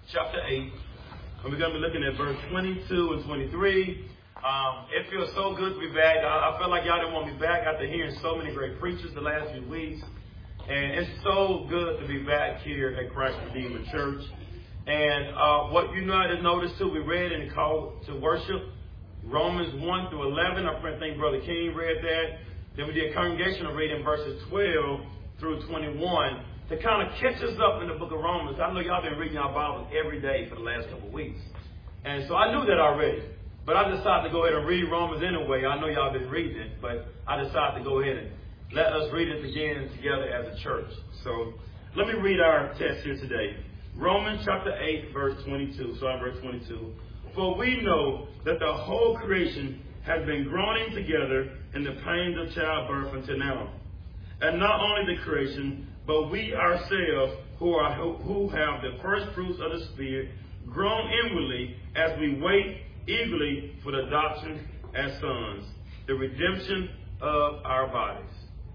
chapter 8. And we're going to be looking at verse 22 and 23. It feels so good to be back. I felt like y'all didn't want me back after hearing so many great preachers the last few weeks. And it's so good to be back here at Christ Redeemer Church. And what you might have noticed too, we read in the call to worship, Romans 1 through 11. I think Brother King read that. Then we did congregational reading verses 12 through 21 to kind of catch us up in the book of Romans. I know y'all been reading our Bibles every day for the last couple of weeks. And so I knew that already. But I decided to go ahead and read Romans anyway. I know y'all been reading it, but I decided to go ahead and let us read it again together as a church. So let me read our text here today. Romans chapter 8, verse 22. Sorry, verse 22. For we know that the whole creation has been groaning together in the pains of childbirth until now. And not only the creation, but we ourselves who have the first fruits of the Spirit, groan inwardly as we wait eagerly for the adoption as sons, the redemption of our bodies.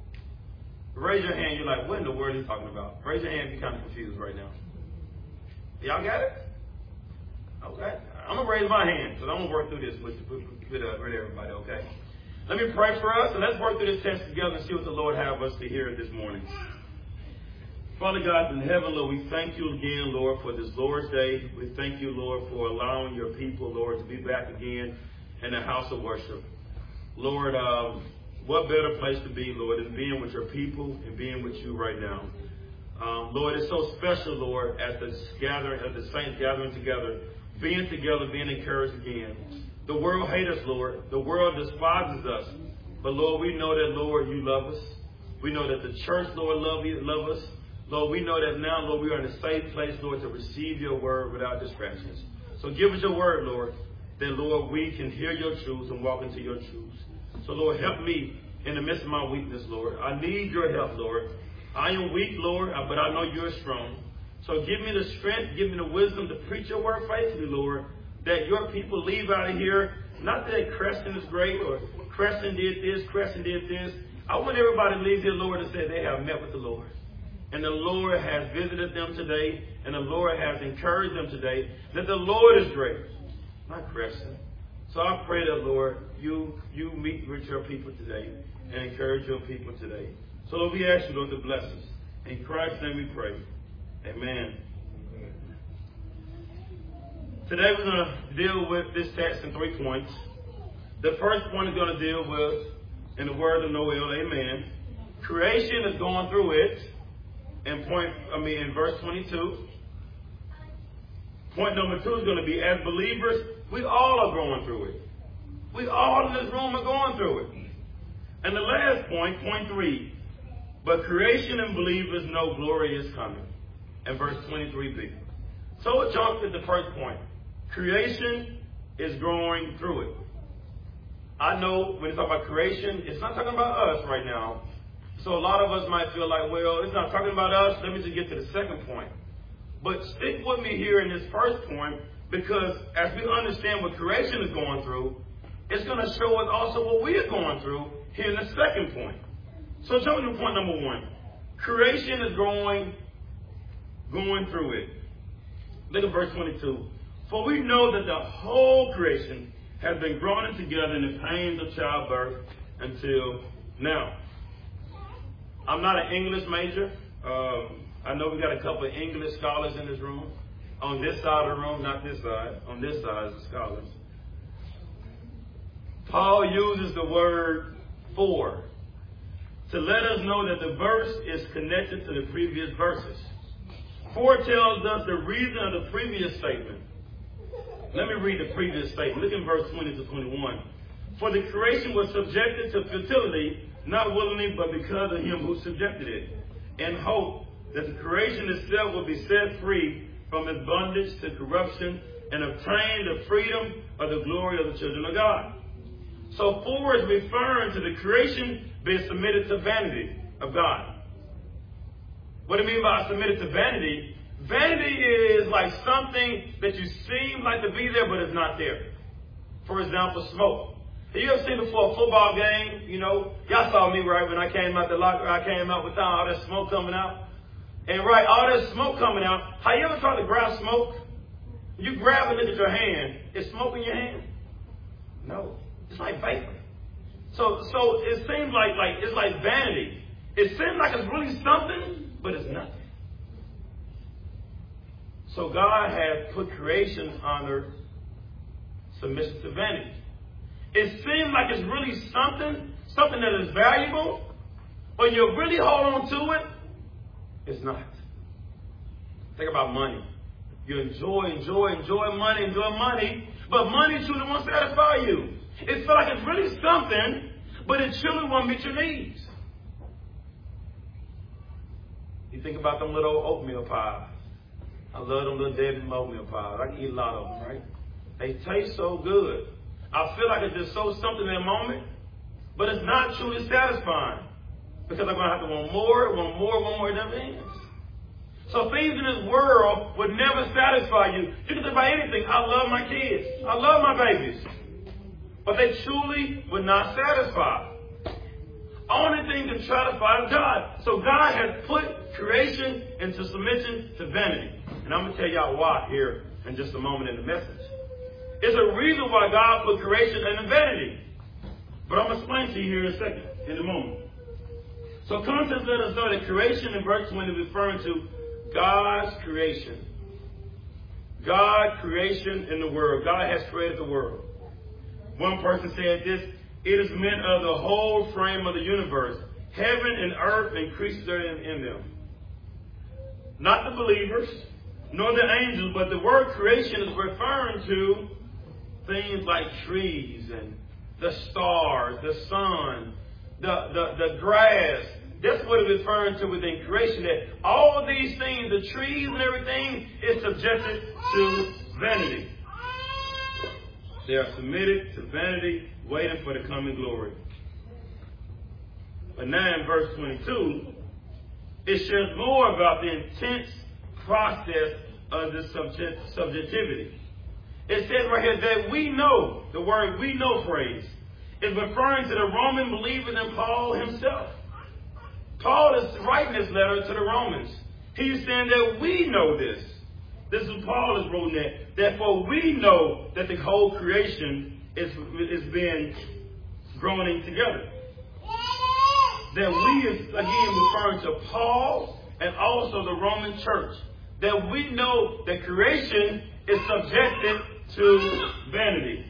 Raise your hand. You're like, what in the world are you talking about? Raise your hand if you're kind of confused right now. Y'all got it? Okay. I'm going to raise my hand because I'm going to work through this with everybody, okay? Let me pray for us, and let's work through this text together and see what the Lord have us to hear this morning. Father God in heaven, Lord, we thank you again, Lord, for this Lord's Day. We thank you, Lord, for allowing your people, Lord, to be back again in the house of worship. Lord, what better place to be, Lord, than being with your people and being with you right now. Lord, it's so special, Lord, as the saints gathering together, being together, being encouraged again. The world hates us, Lord. The world despises us. But, Lord, we know that, Lord, you love us. We know that the church, Lord, love us. Lord, we know that now, Lord, we are in a safe place, Lord, to receive your word without distractions. So give us your word, Lord, that, Lord, we can hear your truths and walk into your truths. So, Lord, help me in the midst of my weakness, Lord. I need your help, Lord. I am weak, Lord, but I know you're strong. So give me the strength, give me the wisdom to preach your word faithfully, Lord, that your people leave out of here, not that Creston is great or Creston did this, Creston did this. I want everybody to leave here, Lord, and say they have met with the Lord. And the Lord has visited them today, and the Lord has encouraged them today that the Lord is great, not Creston. So I pray that, Lord, you meet with your people today and encourage your people today. So Lord, we ask you, Lord, to bless us. In Christ's name we pray. Amen. Today we're going to deal with this text in 3 points. The first point is going to deal with, in the word of Noel, amen, creation is going through it. In verse 22. Point number 2 is going to be, as believers, we all are going through it. We all in this room are going through it. And the last point, point 3, but creation and believers know glory is coming. And verse 23b. So we'll jump to the first point. Creation is growing through it. I know when you talk about creation, it's not talking about us right now. So a lot of us might feel like, well, it's not talking about us. Let me just get to the second point. But stick with me here in this first point, because as we understand what creation is going through, it's going to show us also what we are going through here in the second point. So jumping to point number 1. Creation is going through it. Look at verse 22. For we know that the whole creation has been groaning together in the pains of childbirth until now. I'm not an English major. I know we got a couple of English scholars in this room. On this side of the room, not this side. On this side is the scholars. Paul uses the word for to let us know that the verse is connected to the previous verses. For tells us the reason of the previous statement. Let me read the previous statement. Look in verse 20 to 21. For the creation was subjected to fertility, not willingly, but because of him who subjected it, in hope that the creation itself will be set free from its bondage to corruption and obtain the freedom of the glory of the children of God. So for is referring to the creation being submitted to vanity of God. What do I mean by submitted to vanity? Vanity is like something that you seem like to be there, but it's not there. For example, smoke. Have you ever seen before a football game? You know, y'all saw me, right, when I came out the locker, I came out with all that smoke coming out. And, right, all that smoke coming out. Have you ever tried to grab smoke You grab and look at your hand. Is smoke in your hand? No. It's like vapor. So it seems like it's like vanity. It seems like it's really something, but it's nothing. So God has put creation under submission to vanity. It seems like it's really something that is valuable, but you really hold on to it, it's not. Think about money. You enjoy money, but money truly won't satisfy you. It feels like it's really something, but it truly won't meet your needs. You think about them little oatmeal pies. I love them little Debbie oatmeal pies. I can eat a lot of them, right? They taste so good. I feel like it's just so something in a moment, but it's not truly satisfying. Because I'm going to have to want more, it never ends. So things in this world would never satisfy you. You can think about anything. I love my kids. I love my babies. But they truly would not satisfy. Only thing can satisfy is God. So God has put creation into submission to vanity. And I'm going to tell y'all why here in just a moment in the message. There's a reason why God put creation into vanity. But I'm going to explain to you here in a second, in a moment. So context let us know that creation in verse 20 is referring to God's creation. God's creation in the world. God has created the world. One person said this, it is meant of the whole frame of the universe, heaven and earth and creatures in them. Not the believers, nor the angels, but the word creation is referring to things like trees and the stars, the sun, the grass. That's what it's referring to within creation. That all of these things, the trees and everything, is subjected to vanity. They are submitted to vanity, waiting for the coming glory. But now in verse 22, it shares more about the intense process of the subjectivity. It says right here that we know, the word we know phrase, is referring to the Roman believers and Paul himself. Paul is writing this letter to the Romans. He's saying that we know this. This is what Paul is writing that. Therefore, we know that the whole creation is being groaning together. That we is, again, referring to Paul and also the Roman church. That we know that creation is subjected to vanity.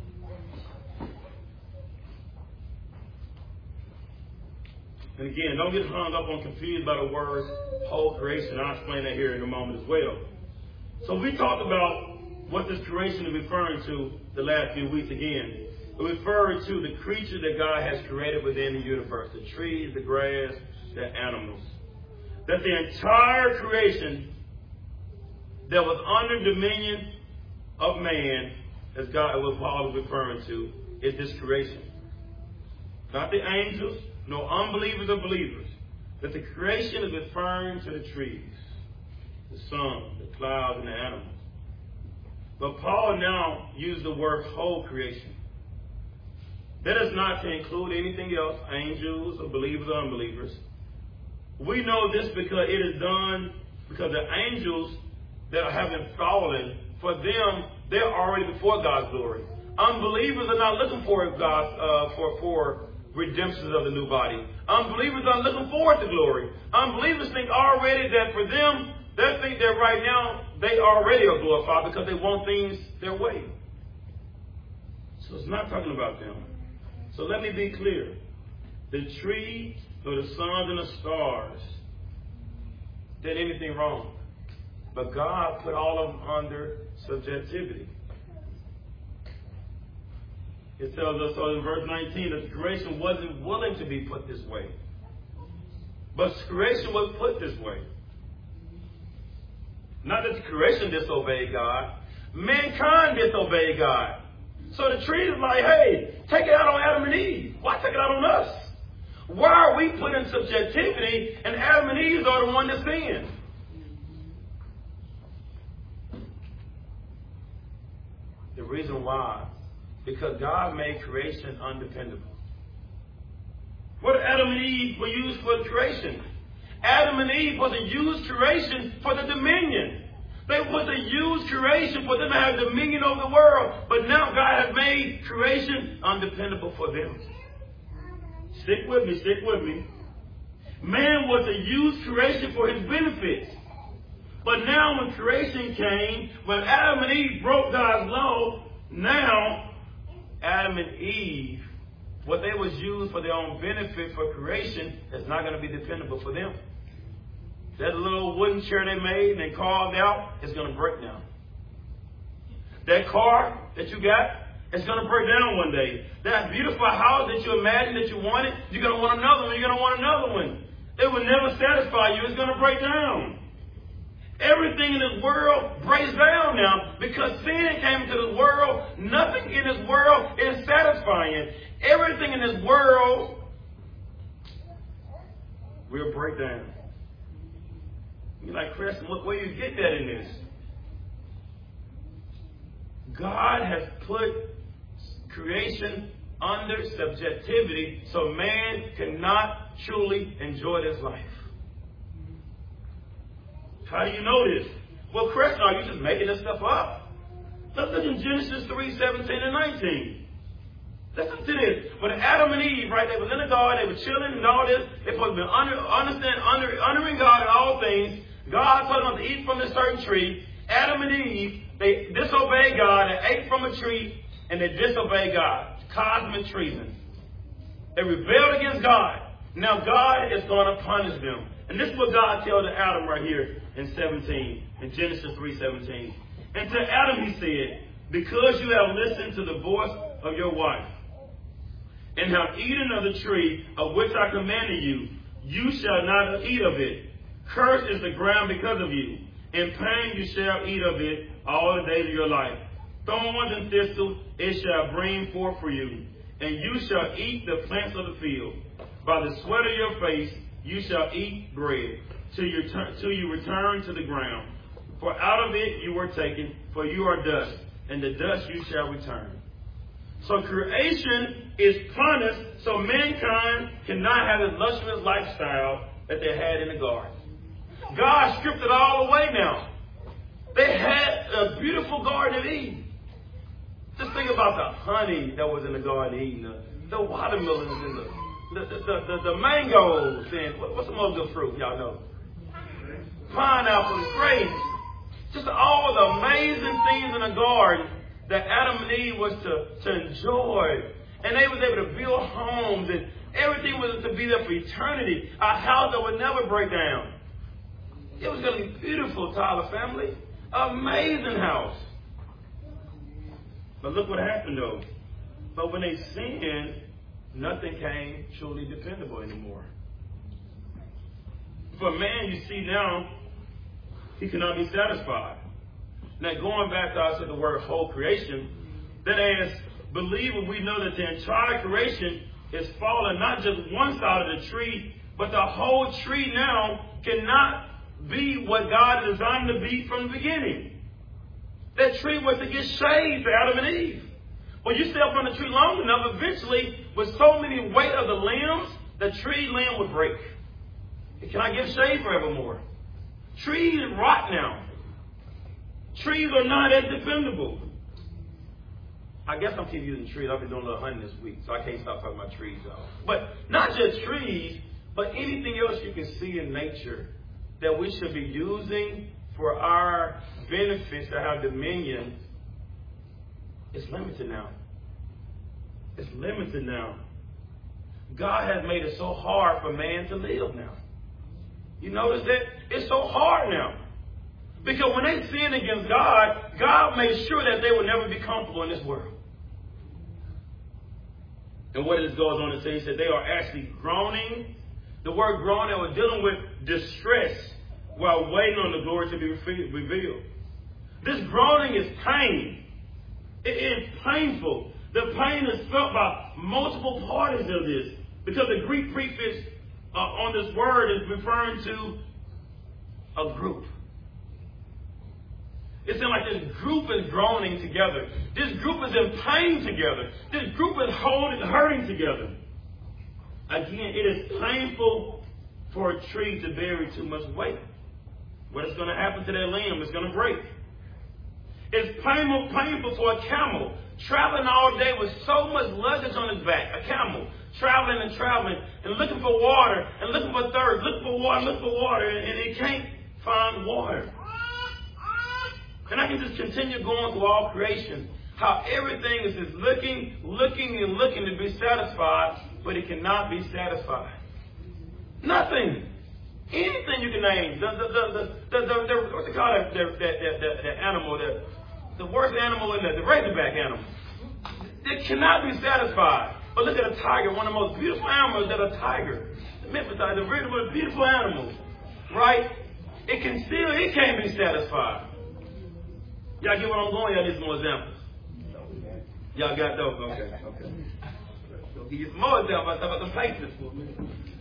And again, don't get hung up on confused by the word whole creation. I'll explain that here in a moment as well. So we talked about what this creation is referring to the last few weeks again. It refers to the creatures that God has created within the universe. The trees, the grass, the animals. That the entire creation that was under dominion of man, as God, what Paul is referring to, is this creation. Not the angels, no unbelievers or believers. But the creation is referring to the trees, the sun, the clouds, and the animals. But Paul now used the word whole creation. That is not to include anything else, angels or believers or unbelievers. We know this because it is done because the angels that haven't fallen, for them, they're already before God's glory. Unbelievers are not looking for God for redemption of the new body. Unbelievers are looking forward to glory. Unbelievers think already that for them, they think that right now they already are glorified because they want things their way. So it's not talking about them. So let me be clear. The trees or the suns and the stars did anything wrong. But God put all of them under subjectivity. It tells us so in verse 19 that creation wasn't willing to be put this way. But creation was put this way. Not that the creation disobeyed God. Mankind disobeyed God. So the tree is like, hey, take it out on Adam and Eve. Why take it out on us? Why are we put in subjectivity and Adam and Eve are the one that sinned? The reason why, because God made creation undependable. What Adam and Eve were used for creation? Adam and Eve was a used creation for the dominion. They was to use creation for them to have dominion over the world. But now God has made creation undependable for them. Stick with me, stick with me. Man was to use creation for his benefits. But now when creation came, when Adam and Eve broke God's law, now Adam and Eve, what they was used for their own benefit for creation, is not going to be dependable for them. That little wooden chair they made and they carved out is going to break down. That car that you got, it's going to break down one day. That beautiful house that you imagined that you wanted, you're going to want another one, you're going to want another one. It will never satisfy you. It's going to break down. Everything in this world breaks down now because sin came into this world. Nothing in this world is satisfying. Everything in this world will break down. You're like, Chris, where do you get that in this? God has put creation under subjectivity so man cannot truly enjoy this life. How do you know this? Well, Chris, are you just making this stuff up? Let's look in Genesis 3:17 and 19. Listen to this. When Adam and Eve, right, they was in the garden, they were chilling and all this. They supposed to be honoring God in all things. God told them to eat from a certain tree. Adam and Eve, they disobeyed God and ate from a tree, and they disobeyed God. Cosmic treason. They rebelled against God. Now God is going to punish them. And this is what God tells to Adam right here in 17, in Genesis 3:17. And to Adam he said, because you have listened to the voice of your wife, and have eaten of the tree of which I commanded you, you shall not eat of it. Cursed is the ground because of you. In pain you shall eat of it all the days of your life. Thorns and thistles it shall bring forth for you, and you shall eat the plants of the field. By the sweat of your face you shall eat bread, till you return to the ground. For out of it you were taken, for you are dust, and the dust you shall return. So creation is punished so mankind cannot have this luxurious lifestyle that they had in the garden. God stripped it all away now. They had a beautiful Garden of Eden. Just think about the honey that was in the Garden of Eden, the watermelons and the mangoes, and what's the most good fruit? Y'all know. Pineapples, grapes. Just all the amazing things in the garden that Adam and Eve was to enjoy. And they was able to build homes, and everything was to be there for eternity. A house that would never break down. It was going to be beautiful, Tyler family. Amazing house. But look what happened though. But when they sinned, nothing came truly dependable anymore. For man, you see now, he cannot be satisfied. Now going back to I said the word whole creation, that as believers we know that the entire creation is fallen, not just one side of the tree, but the whole tree now cannot be what God designed to be from the beginning. That tree was to get shade for Adam and Eve. When you stay up on the tree long enough, eventually, with so many weight of the limbs, the tree limb would break. Can I give shade forevermore? Trees rot now. Trees are not as dependable. I guess I'm keep using trees. I've been doing a little hunting this week, so I can't stop talking about trees, y'all. But not just trees, but anything else you can see in nature that we should be using for our benefits to have dominion, it's limited now. It's limited now. God has made it so hard for man to live now. You notice that? It's so hard now. Because when they sinned against God, God made sure that they would never be comfortable in this world. And what it goes on to say, he said they are actually groaning. The word groaning, they were dealing with distress while waiting on the glory to be revealed. This groaning is pain. It is painful. The pain is felt by multiple parties of this. Because the Greek prefix on this word is referring to a group. It seems like this group is groaning together. This group is in pain together. This group is hurting together. Again, it is painful for a tree to bear too much weight. What is going to happen to that limb? It's going to break. It's painful for a camel traveling all day with so much luggage on his back. A camel traveling and looking for water and looking for thirst, looking for water, and it can't find water. And I can just continue going through all creation, how everything is just looking to be satisfied, but it cannot be satisfied. Nothing. Anything you can name. What's it called? The animal, the worst animal in the razorback animal. It cannot be satisfied. But look at a tiger, one of the most beautiful animals that a tiger. The Memphis tiger, the really beautiful animal. Right? It can't be satisfied. Y'all get where I'm going? Y'all need some more examples. Y'all got those? Okay. I'll give you some more examples. I'll talk about some places for a minute.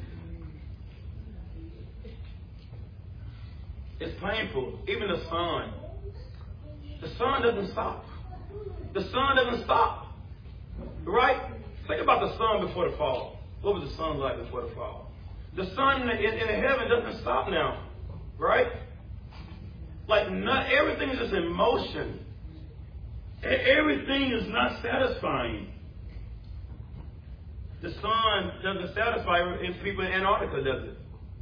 It's painful. Even the sun. The sun doesn't stop. The sun doesn't stop. Right? Think about the sun before the fall. What was the sun like before the fall? The sun in the heaven doesn't stop now. Right? Like everything is just in motion. Everything is not satisfying. The sun doesn't satisfy if people in Antarctica does it.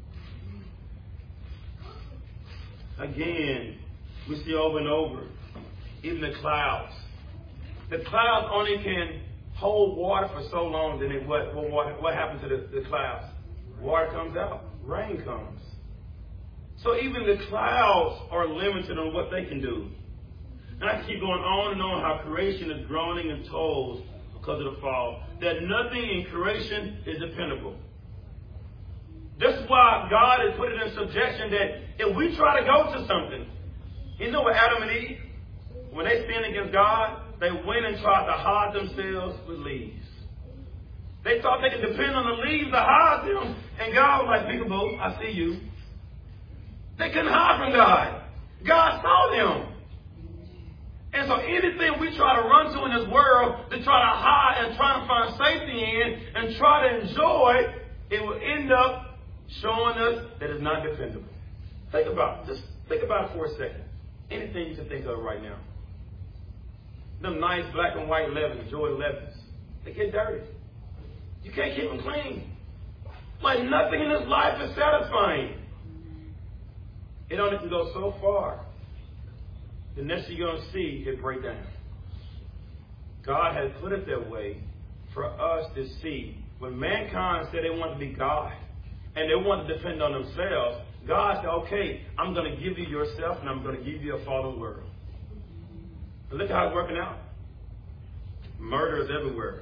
Again, we see over and over, even the clouds. The clouds only can hold water for so long, then what happens to the clouds? Water comes out, rain comes. So even the clouds are limited on what they can do. And I can keep going on and on how creation is groaning and toils because of the fall. That nothing in creation is dependable. This is why God has put it in subjection that if we try to go to something, you know what Adam and Eve, when they sinned against God, they went and tried to hide themselves with leaves. They thought they could depend on the leaves to hide them. And God was like, peekaboo, I see you. They couldn't hide from God. God saw them. And so anything we try to run to in this world to try to hide and try to find safety in and try to enjoy, it will end up showing us that it's not dependable. Think about it for a second. Anything you can think of right now. Them nice black and white 11s, Jordan 11s, they get dirty. You can't keep them clean. Like nothing in this life is satisfying. It only can go so far. The next thing you're going to see it break down. God has put it that way for us to see. When mankind said they wanted to be God and they wanted to depend on themselves, God said, okay, I'm going to give you yourself and I'm going to give you a fallen world. And look how it's working out. Murder is everywhere.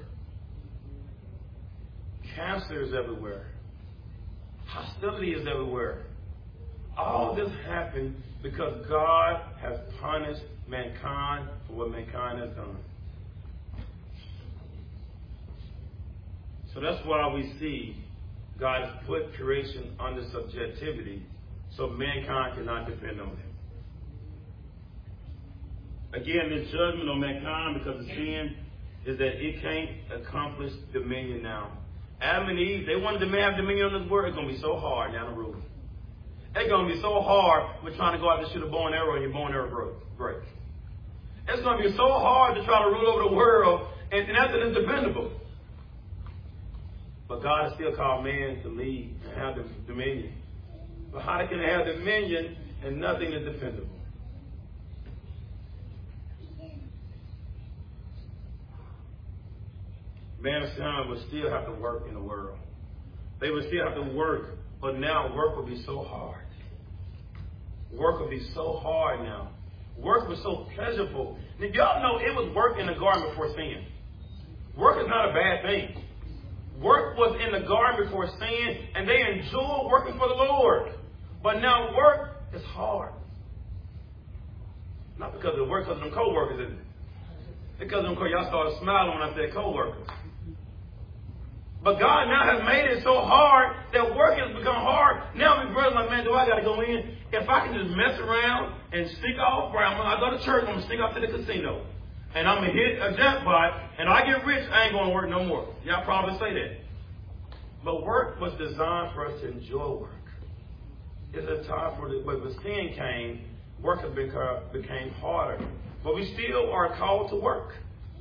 Cancer is everywhere. Hostility is everywhere. All this happened because God has punished mankind for what mankind has done. So that's why we see God has put creation under subjectivity so mankind cannot depend on him. Again, this judgment on mankind because of sin is that it can't accomplish dominion now. Adam and Eve, they wanted to have dominion on this world. It's going to be so hard now to rule. It's going to be so hard with trying to go out to shoot a bow and arrow and your bow and arrow break. It's going to be so hard to try to rule over the world and nothing is dependable. But God has still called man to lead and have dominion. But how can they have dominion and nothing is dependable? Mankind would still have to work in the world. They would still have to work, but now work will be so hard. Work will be so hard now. Work was so pleasurable. Now, y'all know it was work in the garden before sin. Work is not a bad thing. Work was in the garden before sin, and they enjoyed working for the Lord. But now work is hard. Not because of the work, because of them co-workers, isn't it? Because of them, y'all started smiling when I said co-workers. But God now has made it so hard that work has become hard. Now we brothers like, man, do I got to go in? If I can just mess around and sneak off, right, I go to church, I'm going to sneak off to the casino. And I'm going to hit a jackpot, and I get rich, I ain't going to work no more. Y'all probably say that. But work was designed for us to enjoy work. It's a time for when sin came, work became harder. But we still are called to work.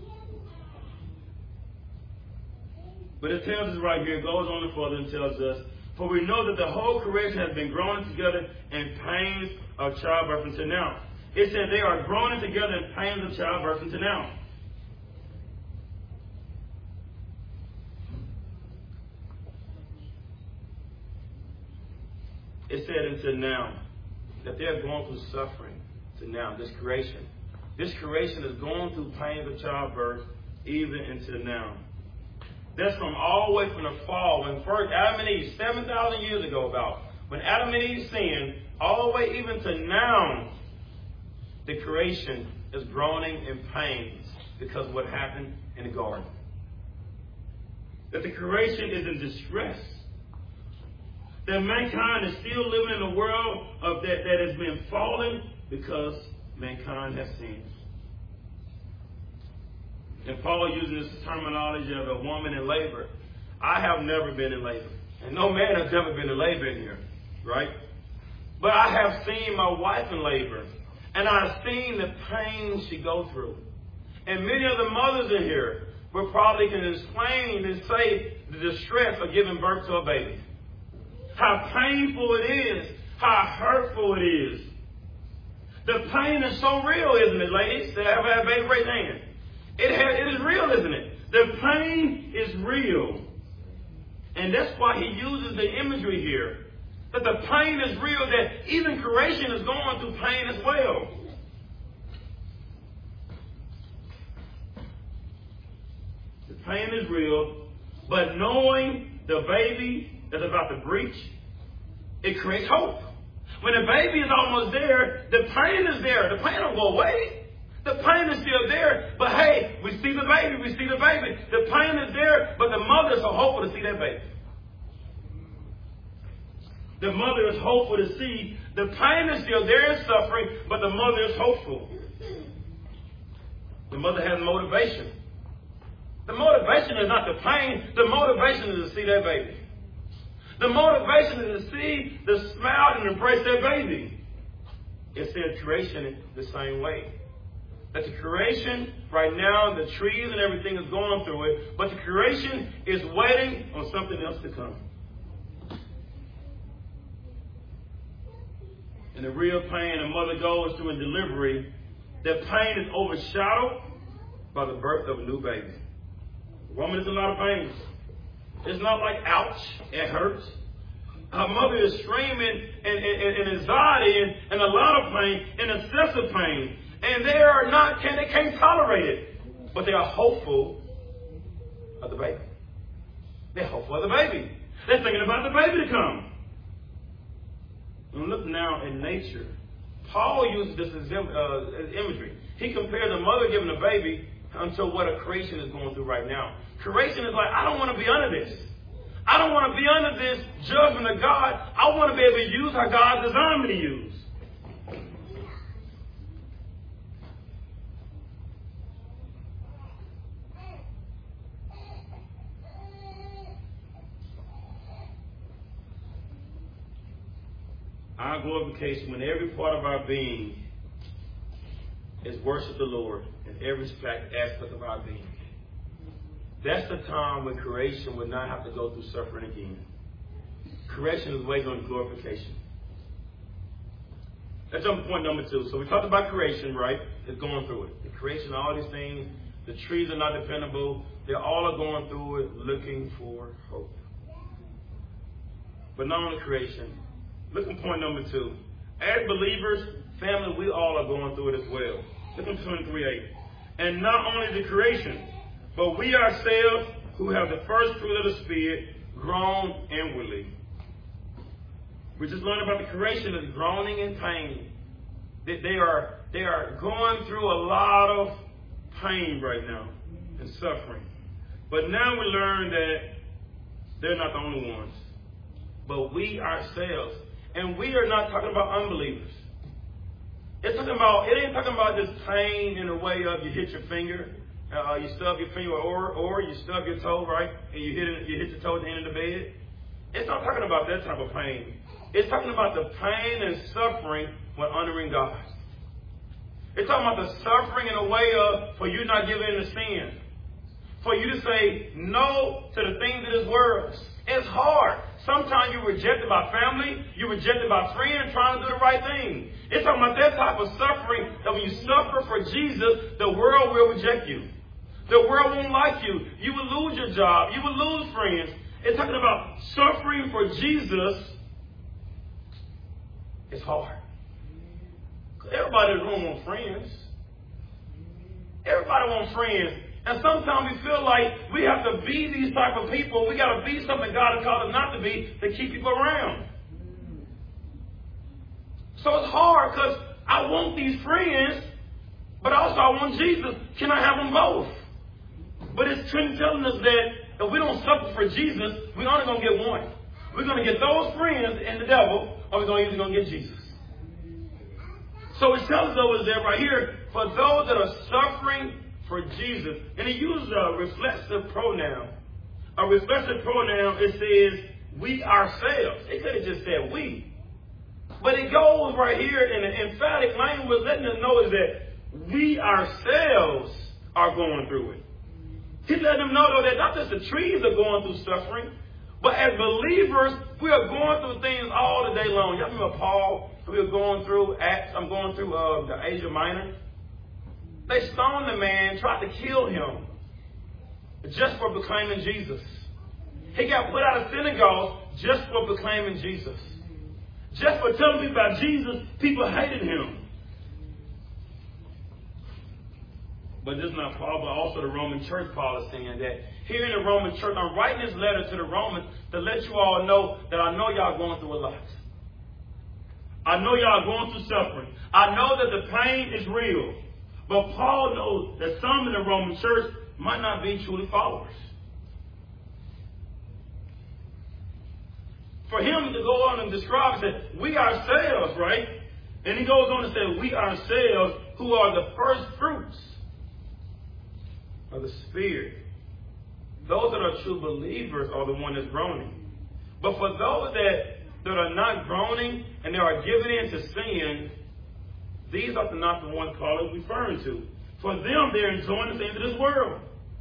But it tells us right here, it goes on further and tells us, for we know that the whole creation has been growing together in pains of childbirth until now. It said they are growing together in pains of childbirth until now. It said until now that they're going through suffering to now, this creation. This creation is going through pains of childbirth even until now. That's from all the way from the fall, when first Adam and Eve, 7,000 years ago about, when Adam and Eve sinned, all the way even to now, the creation is groaning in pains because of what happened in the garden. That the creation is in distress. That mankind is still living in a world that has been fallen because mankind has sinned. And Paul using this terminology of a woman in labor. I have never been in labor. And no man has ever been in labor in here. Right? But I have seen my wife in labor. And I've seen the pain she goes through. And many of the mothers in here will probably can explain and say the distress of giving birth to a baby. How painful it is. How hurtful it is. The pain is so real, isn't it, ladies? That have a baby right now. It is real, isn't it? The pain is real. And that's why he uses the imagery here. That the pain is real, that even creation is going through pain as well. The pain is real, but knowing the baby that's about to breach, it creates hope. When the baby is almost there, the pain is there. The pain don't go away. The pain is still there, but hey, we see the baby, we see the baby. The pain is there, but the mother is so hopeful to see that baby. The mother is hopeful to see. The pain is still there and suffering, but the mother is hopeful. The mother has motivation. The motivation is not the pain. The motivation is to see that baby. The motivation is to see, to smile and embrace that baby. It said creation the same way. That the creation, right now, the trees and everything is going through it, but the creation is waiting on something else to come. And the real pain a mother goes through in delivery, that pain is overshadowed by the birth of a new baby. The woman is in a lot of pain. It's not like, ouch, it hurts. Her mother is screaming in anxiety and a lot of pain, and excessive pain. And they can't tolerate it. But they are hopeful of the baby. They're hopeful of the baby. They're thinking about the baby to come. And look now in nature. Paul uses this as imagery. He compares a mother giving a baby unto what a creation is going through right now. Creation is like, I don't want to be under this. I don't want to be under this judgment of God. I want to be able to use how God designed me to use. Our glorification, when every part of our being is worship the Lord in every aspect of our being. That's the time when creation would not have to go through suffering again. Creation is waiting on glorification. Let's jump to point number 2. So we talked about creation, right? It's going through it. The creation, all these things, the trees are not dependable. They all are going through it looking for hope. But not only creation. Look at point number 2. As believers, family, we all are going through it as well. Look at 23:8. And not only the creation, but we ourselves who have the first fruit of the Spirit groan inwardly. We just learned about the creation as groaning in pain. They are going through a lot of pain right now and suffering. But now we learn that they're not the only ones. But we ourselves. And we are not talking about unbelievers. It ain't talking about this pain in the way of you hit your finger, you stub your finger, or you stub your toe, right? And you hit your toe at the end of the bed. It's not talking about that type of pain. It's talking about the pain and suffering when honoring God. It's talking about the suffering in a way of for you not giving in to sin. For you to say no to the things of this world. It's hard. Sometimes you're rejected by family. You're rejected by friends trying to do the right thing. It's talking about that type of suffering that when you suffer for Jesus, the world will reject you. The world won't like you. You will lose your job. You will lose friends. It's talking about suffering for Jesus. It's hard. Everybody in the room wants friends. Everybody wants friends. And sometimes we feel like we have to be these type of people. We got to be something God has called us not to be to keep people around. So it's hard because I want these friends, but also I want Jesus. Can I have them both? But it's telling us that if we don't suffer for Jesus, we're only going to get one. We're going to get those friends and the devil, or we're going to get Jesus. So it tells us over there right here, for those that are suffering for Jesus. And he uses a reflexive pronoun. A reflexive pronoun, it says, we ourselves. It could have just said we. But it goes right here in an emphatic language, letting us know is that we ourselves are going through it. He's letting them know, though, that not just the trees are going through suffering, but as believers, we are going through things all the day long. Y'all remember Paul? We were going through Acts. I'm going through the Asia Minor. They stoned the man, tried to kill him, just for proclaiming Jesus. He got put out of synagogue just for proclaiming Jesus. Just for telling people about Jesus, people hated him. But this is not Paul, but also the Roman church. Paul is saying that here in the Roman church, I'm writing this letter to the Romans to let you all know that I know y'all going through a lot. I know y'all going through suffering. I know that the pain is real. But Paul knows that some in the Roman church might not be truly followers. For him to go on and describe that we ourselves, right? And he goes on to say, we ourselves who are the first fruits of the Spirit. Those that are true believers are the one that's groaning. But for those that are not groaning and they are giving in to sin, these are not the ones Paul is referring to. For them, they're enjoying the things of this world.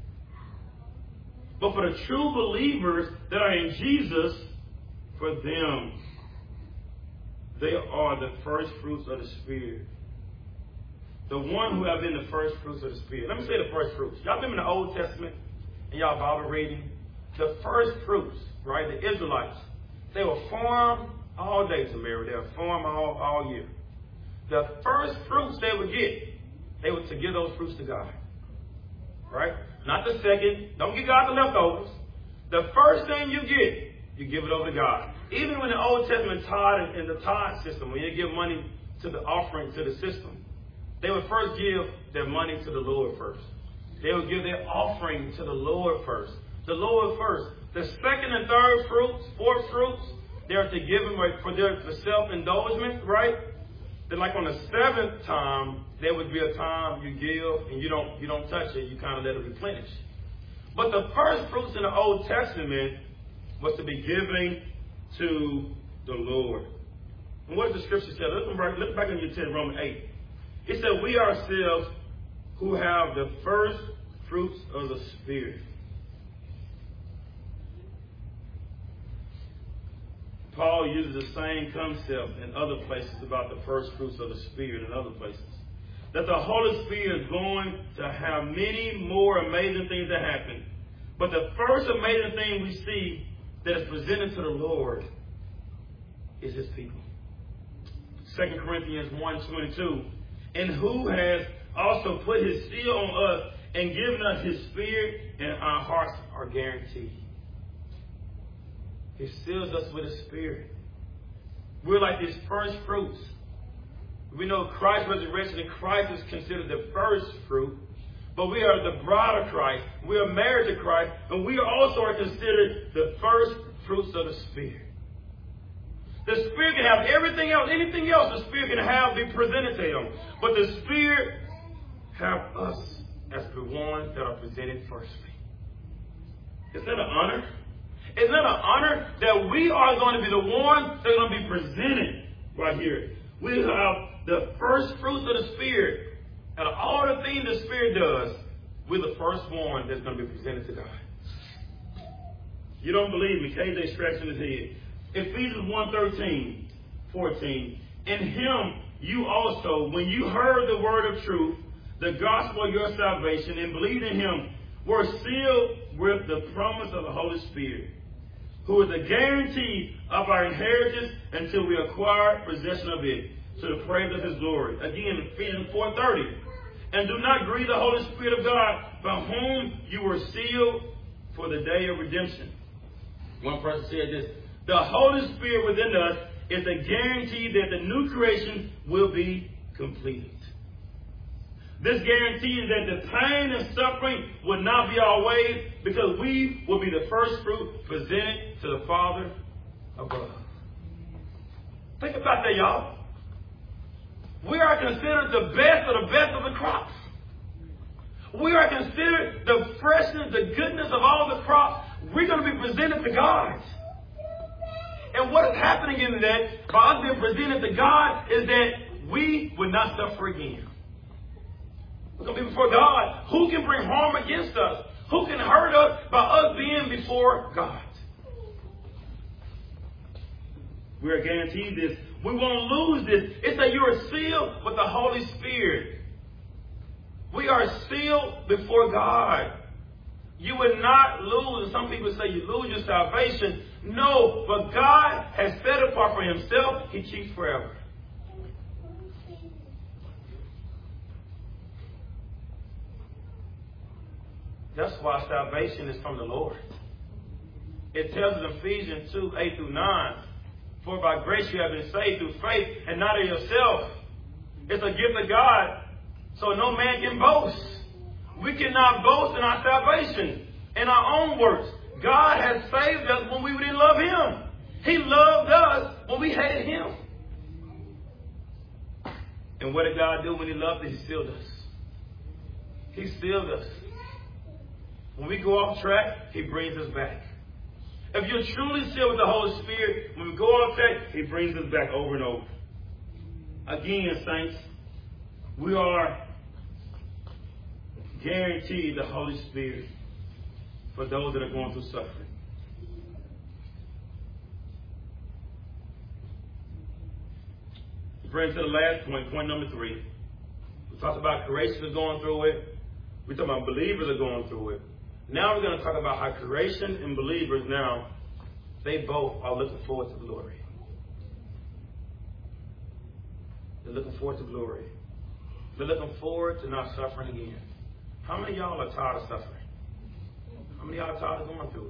But for the true believers that are in Jesus, for them, they are the first fruits of the Spirit. The one who have been the first fruits of the Spirit. Let me say the first fruits. Y'all remember in the Old Testament, in y'all Bible reading, the first fruits, right? The Israelites, they were farmed all day to Mary. They were farmed all year. The first fruits they would get, they were to give those fruits to God. Right? Not the second. Don't give God the leftovers. The first thing you get, you give it over to God. Even when the Old Testament tithe in the tithe system, when you give money to the offering to the system, they would first give their money to the Lord first. They would give their offering to the Lord first. The Lord first. The second and third fruits, fourth fruits, they're to give them for their self-indulgence, right? Then like on the seventh time, there would be a time you give and you don't touch it. You kind of let it replenish. But the first fruits in the Old Testament was to be giving to the Lord. And what does the scripture say? Look back in your 10, Romans 8. It said, we ourselves who have the first fruits of the Spirit. Paul uses the same concept in other places about the first fruits of the Spirit in other places. That the Holy Spirit is going to have many more amazing things that happen. But the first amazing thing we see that is presented to the Lord is His people. 2 Corinthians 1:22. And who has also put His seal on us and given us His Spirit, and our hearts are guaranteed. He seals us with His Spirit. We're like His first fruits. We know Christ's resurrection and Christ is considered the first fruit. But we are the bride of Christ. We are married to Christ. And we also are considered the first fruits of the Spirit. The Spirit can have everything else, anything else the Spirit can have be presented to Him. But the Spirit have us as the ones that are presented firstly. Isn't that an honor? Isn't that an honor that we are going to be the ones that are going to be presented right here? We have the first fruits of the Spirit. Out of all the things the Spirit does, we're the first one that's going to be presented to God. You don't believe me? KJ scratching his head. Ephesians 1:13, 14. In him you also, when you heard the word of truth, the gospel of your salvation, and believed in him, were sealed with the promise of the Holy Spirit, who is the guarantee of our inheritance until we acquire possession of it, to the praise of his glory. Again, Ephesians 4:30. And do not grieve the Holy Spirit of God, by whom you were sealed for the day of redemption. One person said this: the Holy Spirit within us is a guarantee that the new creation will be completed. This guarantee is that the pain and suffering will not be our way, because we will be the first fruit presented to the Father above. Think about that, y'all. We are considered the best of the crops. We are considered the freshness, the goodness of all the crops. We're going to be presented to God. And what is happening in that, by us being presented to God, is that we will not suffer again. We're going to be before God. Who can bring harm against us? Who can hurt us by us being before God? We are guaranteed this. We won't lose this. It's that you are sealed with the Holy Spirit. We are sealed before God. You will not lose. Some people say you lose your salvation. No, but God has set apart for himself. He keeps forever. That's why salvation is from the Lord. It tells us in Ephesians 2:8-9, for by grace you have been saved through faith, and not of yourself. It's a gift of God, so no man can boast. We cannot boast in our salvation, in our own works. God has saved us when we didn't love him. He loved us when we hated him. And what did God do when he loved us? He sealed us. He sealed us. When we go off track, he brings us back. If you're truly sealed with the Holy Spirit, when we go off track, he brings us back over and over. Again, saints, we are guaranteed the Holy Spirit for those that are going through suffering. Bring to the last point, point number 3. We talked about creation is going through it. We talked about believers are going through it. Now we're going to talk about how creation and believers now, they both are looking forward to glory. They're looking forward to glory. They're looking forward to not suffering again. How many of y'all are tired of suffering? How many of y'all are tired of going through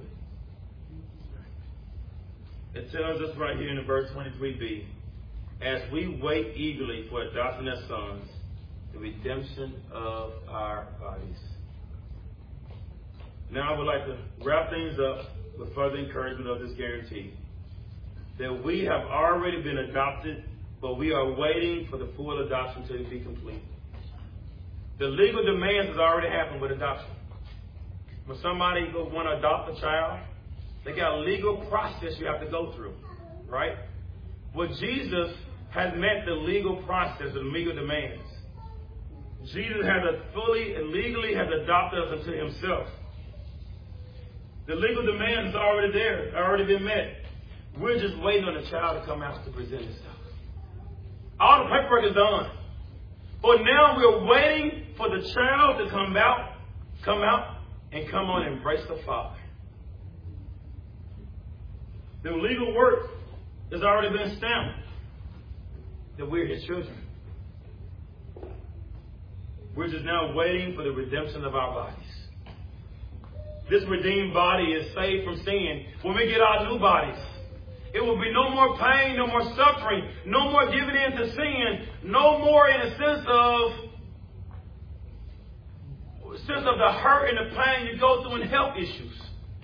it? It tells us right here in verse 23b, as we wait eagerly for adoption as sons, the redemption of our bodies. Now I would like to wrap things up with further encouragement of this guarantee. That we have already been adopted, but we are waiting for the full adoption to be complete. The legal demands has already happened with adoption. When somebody want to adopt a child, they got a legal process you have to go through, right? Well, Jesus has met the legal process, the legal demands. Jesus has fully and legally has adopted us into himself. The legal demands is already there, already been met. We're just waiting on the child to come out to present himself. All the paperwork is done. But now we're waiting for the child to come out and come on and embrace the Father. The legal work has already been stamped that we're his children. We're just now waiting for the redemption of our bodies. This redeemed body is saved from sin. When we get our new bodies, it will be no more pain, no more suffering, no more giving in to sin, no more in a sense of the hurt and the pain you go through in health issues.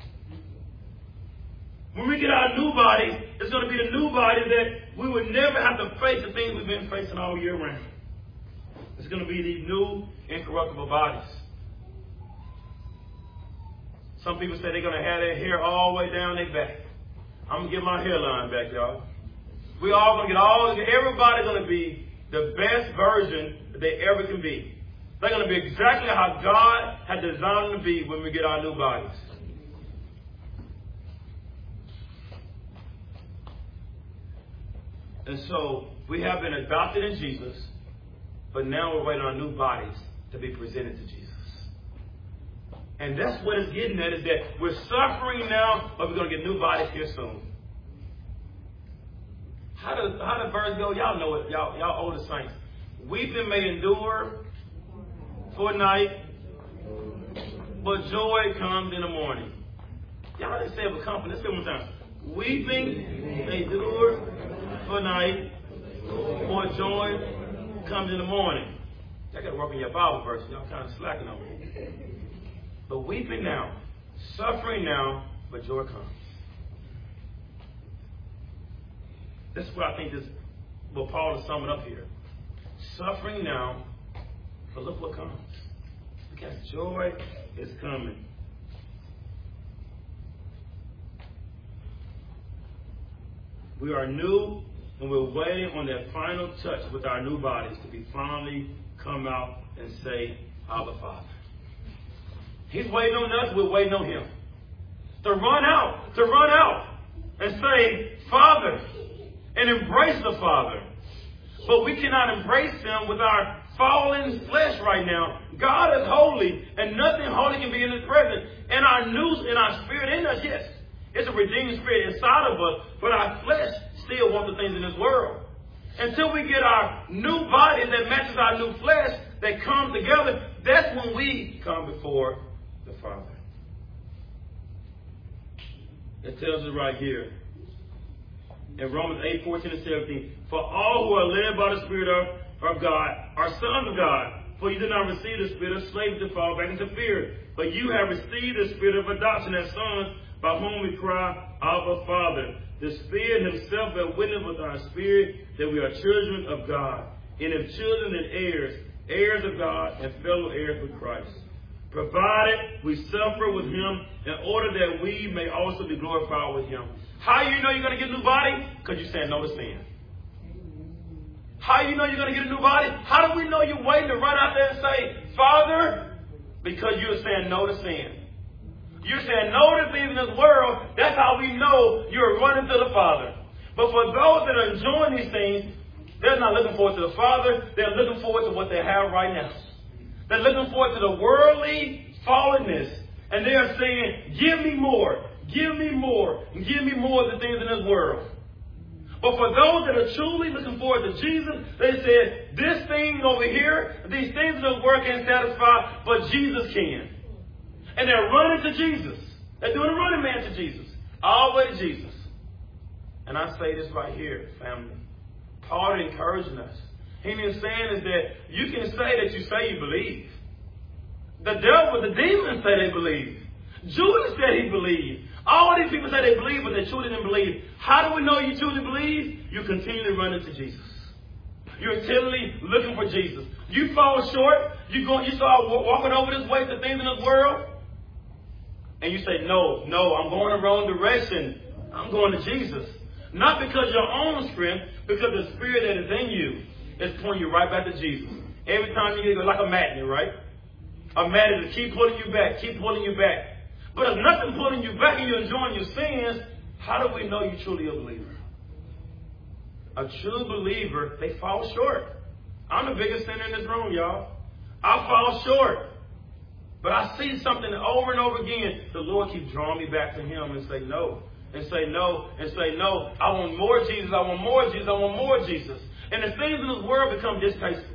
When we get our new bodies, it's going to be the new body that we would never have to face the things we've been facing all year round. It's going to be these new, incorruptible bodies. Some people say they're going to have their hair all the way down their back. I'm going to get my hairline back, y'all. We all going to get everybody's going to be the best version that they ever can be. They're going to be exactly how God had designed them to be when we get our new bodies. And so we have been adopted in Jesus, but now we're waiting on our new bodies to be presented to Jesus. And that's what it's getting at, is that we're suffering now, but we're going to get new bodies here soon. How does the verse go? Y'all know it. Y'all older saints. Weeping may endure for a night, but joy comes in the morning. Y'all didn't say it with confidence. Let's say it one time. Weeping may endure for a night, but joy comes in the morning. Y'all got to work on your Bible verse. Y'all kind of slacking on me. But weeping now, suffering now, but joy comes. This is what I think what Paul is summing up here. Suffering now, but look what comes. Because joy is coming. We are new, and we're waiting on that final touch with our new bodies to be finally come out and say, Abba, Father. He's waiting on us, we're waiting on him. To run out and say, Father, and embrace the Father. But we cannot embrace him with our fallen flesh right now. God is holy, and nothing holy can be in his presence. And our spirit in us, yes, it's a redeeming spirit inside of us, but our flesh still wants the things in this world. Until we get our new body that matches our new flesh, that comes together, that's when we come before the Father. It tells us right here in Romans 8:14-17, for all who are led by the Spirit of God are sons of God. For you did not receive the spirit of slavery to fall back into fear, but you have received the spirit of adoption as sons, by whom we cry, Abba, Father. The Spirit himself bear witness with our spirit that we are children of God. And if children, then heirs, heirs of God, and fellow heirs with Christ. Provided we suffer with him in order that we may also be glorified with him. How you know you're going to get a new body? Because you're saying no to sin. How you know you're going to get a new body? How do we know you're waiting to run out there and say, Father? Because you're saying no to sin. You're saying no to things in this world. That's how we know you're running to the Father. But for those that are enjoying these things, they're not looking forward to the Father. They're looking forward to what they have right now. They're looking forward to the worldly fallenness. And they are saying, give me more. Give me more. Give me more of the things in this world. But for those that are truly looking forward to Jesus, they said, this thing over here, these things in this world can't satisfy, but Jesus can. And they're running to Jesus. They're doing a running man to Jesus. All the way to Jesus. And I say this right here, family. Paul is encouraging us. He is saying is that you can say that you say you believe. The devil, the demons say they believe. Judas said he believed. All these people say they believe, but they truly didn't believe. How do we know you truly believe? You continually run into Jesus. You're continually looking for Jesus. You fall short. You start walking over this way to things in this world. And you say, no, I'm going the wrong direction. I'm going to Jesus. Not because of your own strength, because the Spirit that is in you is pointing you right back to Jesus. Every time you go like a magnet, right? A magnet is keep pulling you back, keep pulling you back. But if nothing pulling you back and you're enjoying your sins, how do we know you're truly a believer? A true believer, they fall short. I'm the biggest sinner in this room, y'all. I fall short. But I see something over and over again. The Lord keeps drawing me back to him and say no. And say no. And say no. I want more Jesus. I want more Jesus. I want more Jesus. And the things in this world become distasteful.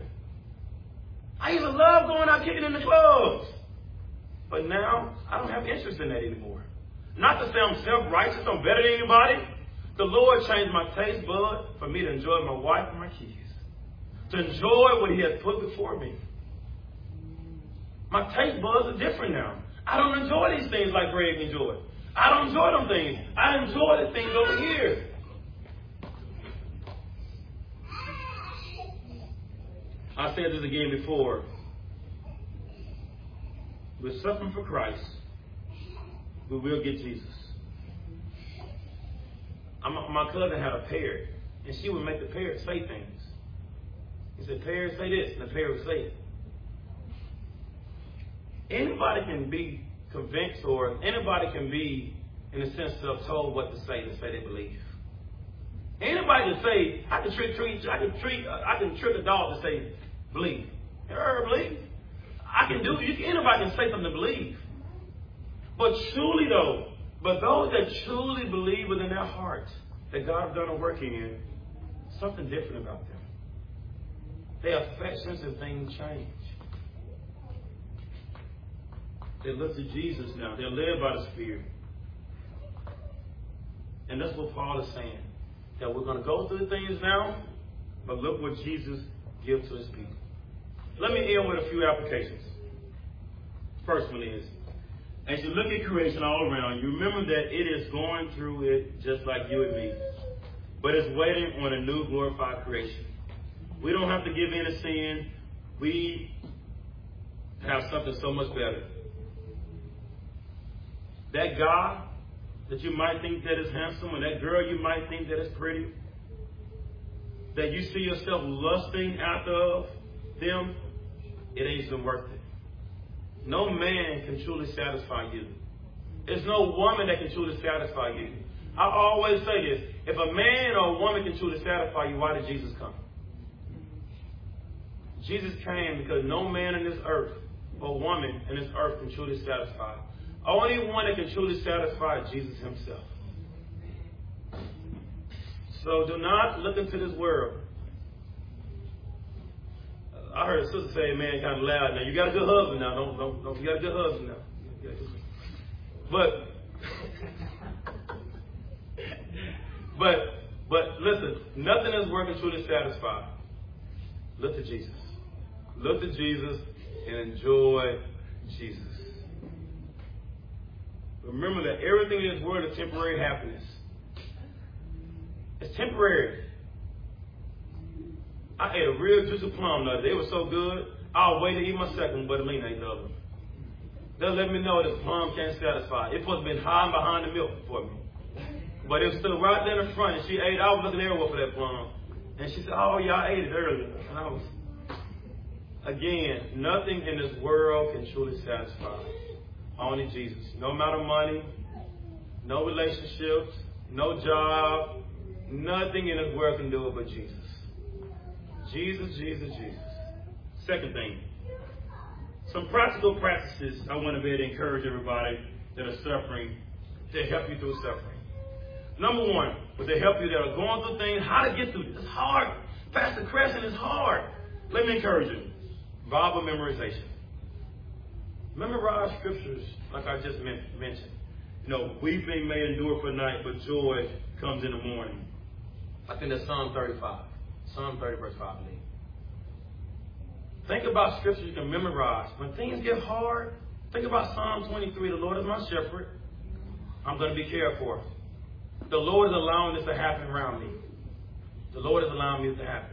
I used to love going out kicking in the clubs. But now, I don't have interest in that anymore. Not to say I'm self-righteous, I'm better than anybody. The Lord changed my taste bud for me to enjoy my wife and my kids. To enjoy what he has put before me. My taste buds are different now. I don't enjoy these things like Greg enjoyed. I don't enjoy them things. I enjoy the things over here. I said this again before. We're suffering for Christ, we will get Jesus. My cousin had a parrot, and she would make the parrot say things. He said, "Parrot, say this," and the parrot would say it. Anybody can be convinced, or anybody can be, in a sense, of told what to say and say they believe. Anybody can say, I can trick a dog to say, believe. You heard believe? Anybody can say something to believe. But truly though, those that truly believe within their heart that God has done a work in, something different about them. Their affections and things change. They look to Jesus now. They're led by the Spirit. And that's what Paul is saying. That we're going to go through things now, but look what Jesus gives to his people. Let me end with a few applications. First one is, as you look at creation all around, you remember that it is going through it just like you and me. But it's waiting on a new glorified creation. We don't have to give in to sin. We have something so much better. That guy that you might think that is handsome, or that girl you might think that is pretty, that you see yourself lusting after them, it ain't even worth it. No man can truly satisfy you. There's no woman that can truly satisfy you. I always say this, if a man or a woman can truly satisfy you, why did Jesus come? Jesus came because no man in this earth or woman in this earth can truly satisfy. Only one that can truly satisfy is Jesus himself. So do not look into this world. I heard a sister say, man, kind of loud. Now, you got a good husband now. Don't you got a good husband now. But listen, nothing is working truly satisfied. Look to Jesus. Look to Jesus and enjoy Jesus. Remember that everything in this world is temporary happiness. It's temporary. I ate a real juicy plum the other day. They were so good, I'll wait to eat my second one, but Alina ate the other one. They'll let me know that plum can't satisfy. It's supposed to be hiding behind the milk for me. But it was still right there in the front, and she ate. I was looking everywhere for that plum. And she said, "Oh, yeah, I ate it earlier." And I was, again, nothing in this world can truly satisfy. Only Jesus. No amount of money, no relationships, no job, nothing in this world can do it but Jesus. Jesus, Jesus, Jesus. Second thing, some practical practices I want to be able to encourage everybody that are suffering to help you through suffering. Number one, but to help you that are going through things, how to get through this. It's hard. Pastor Crescent is hard. Let me encourage you. Bible memorization. Memorize scriptures like I just mentioned. You know, weeping may endure for night, but joy comes in the morning. I think that's Psalm 35. Psalm 30, verse 5, I believe. Think about scriptures you can memorize. When things get hard, think about Psalm 23. The Lord is my shepherd. I'm going to be cared for. The Lord is allowing this to happen around me. The Lord is allowing this to happen.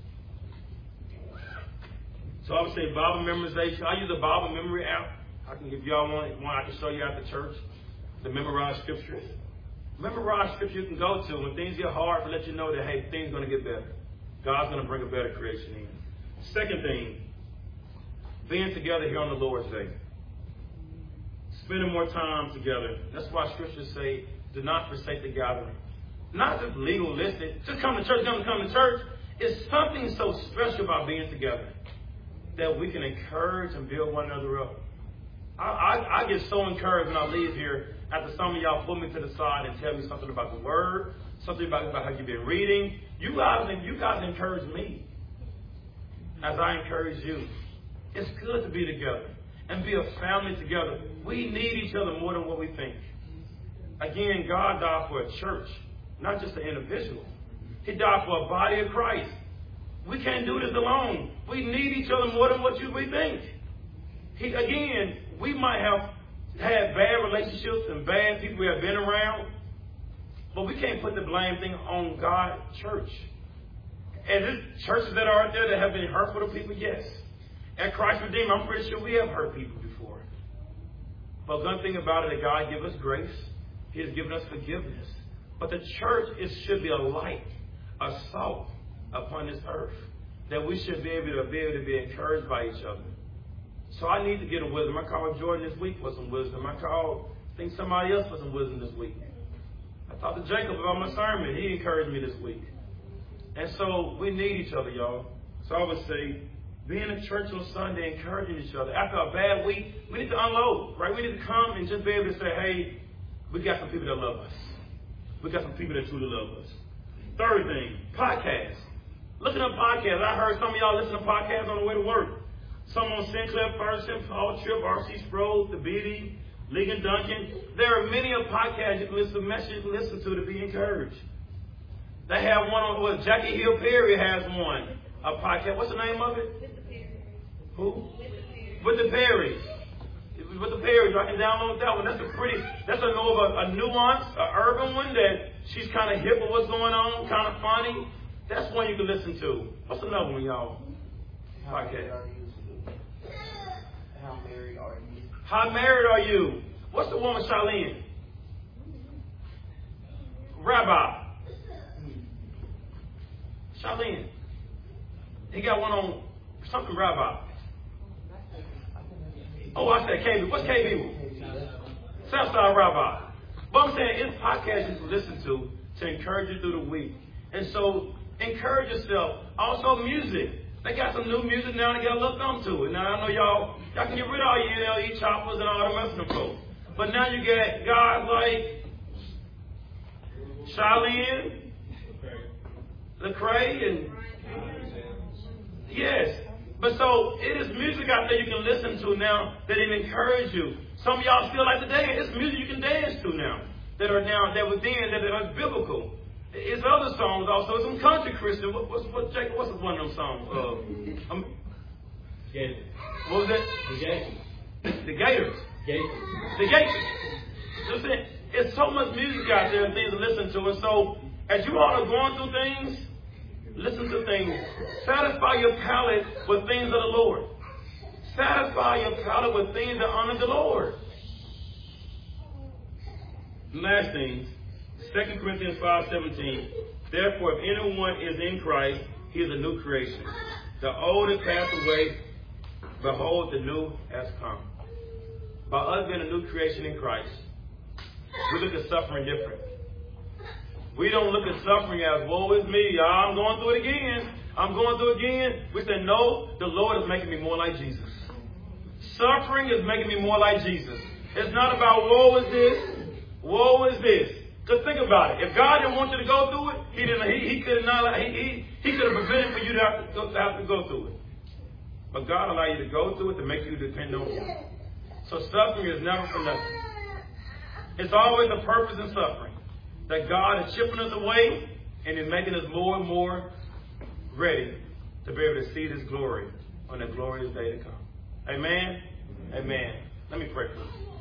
So I would say Bible memorization. I use a Bible memory app. I can give y'all one I can show you at the church to memorize scriptures. Memorize scripture you can go to when things get hard to let you know that, hey, things are going to get better. God's going to bring a better creation in. Second thing, being together here on the Lord's Day. Spending more time together. That's why scriptures say, do not forsake the gathering. Not just legalistic. Just come to church, come to church. It's something so special about being together that we can encourage and build one another up. I get so encouraged when I leave here after some of y'all pull me to the side and tell me something about the Word, something about how you've been reading. You guys encourage me as I encourage you. It's good to be together and be a family together. We need each other more than what we think. Again, God died for a church, not just an individual. He died for a body of Christ. We can't do this alone. We need each other more than what we think. We might have had bad relationships and bad people we have been around, but we can't put the blame thing on God's church. And there's churches that are out there that have been hurtful to people, yes. At Christ Redeemer, I'm pretty sure we have hurt people before. But one thing about it, that God gives us grace. He has given us forgiveness. But the church should be a light, a salt upon this earth. That we should be able to be encouraged by each other. So I need to get a wisdom. I called Jordan this week for some wisdom. I think somebody else for some wisdom this week. I talked to Jacob about my sermon. He encouraged me this week. And so we need each other, y'all. So I would say, being in church on Sunday, encouraging each other. After a bad week, we need to unload, right? We need to come and just be able to say, hey, we got some people that love us. We got some people that truly love us. Third thing, podcasts. Looking at podcasts. I heard some of y'all listen to podcasts on the way to work. Some on Sinclair Ferguson, Paul Tripp, R.C. Sproul, The Beatty, Ligon Duncan. There are many podcasts you can listen to be encouraged. They have one on, Jackie Hill Perry has one, a podcast. What's the name of it? With the Perrys. Who? With the Perrys. With the Perrys. I can download that one. That's a nuance, an urban one that she's kind of hip with what's going on, kind of funny. That's one you can listen to. What's another one, y'all? Podcast. How married are you? How married are you? What's the one with Charlene? Rabbi. Charlene. He got one on something Rabbi. Oh, I said KB. What's KB? Southside Rabbi. But I'm saying it's podcasts you can listen to encourage you through the week. And so encourage yourself. Also music. They got some new music now to get a look onto it. Now I know y'all can get rid of all your NLE choppers and all the rest of them folks. But now you get guys like Charlene, Lecrae, and yes. But so it is music out there you can listen to now that it encourage you. Some of y'all still like to dance. It's music you can dance to now that are biblical. It's other songs also. Some country Christian. What's one of them songs? Gators. What was that? The Gators. The Gators. Gators. The Gators. Listen, it's so much music out there and things to listen to. And so, as you all are going through things, listen to things. Satisfy your palate with things of the Lord. Satisfy your palate with things that honor the Lord. Last thing. 2 Corinthians 5:17. Therefore, if anyone is in Christ, he is a new creation. The old has passed away. Behold, the new has come. By us being a new creation in Christ, we look at suffering different. We don't look at suffering as, woe is me, I'm going through it again. I'm going through it again. We say, no, the Lord is making me more like Jesus. Suffering is making me more like Jesus. It's not about woe is this, woe is this. Because think about it. If God didn't want you to go through it, He could have prevented for you to have to go through it. But God allowed you to go through it to make you depend on Him. So suffering is never for nothing. It's always a purpose in suffering. That God is chipping us away and is making us more and more ready to be able to see His glory on the glorious day to come. Amen? Amen. Let me pray for you.